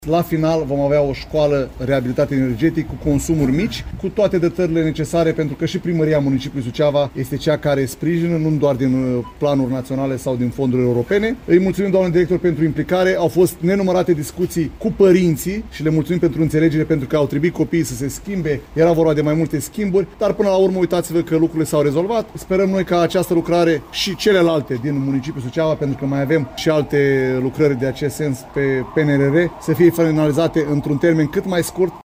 La final vom avea o școală reabilitată energetic cu consumuri mici, cu toate dotările necesare, pentru că și primăria municipiului Suceava este cea care sprijină, nu doar din planuri naționale sau din fonduri europene. Îi mulțumim, doamne director, pentru implicare. Au fost nenumărate discuții cu părinții și le mulțumim pentru înțelegere, pentru că au trebuit copiii să se schimbe. Era vorba de mai multe schimburi, dar până la urmă uitați-vă că lucrurile s-au rezolvat. Sperăm noi ca această lucrare și celelalte din municipiul Suceava, pentru că mai avem și alte lucrări de acest sens pe PNRR, să fie finalizate într-un termen cât mai scurt.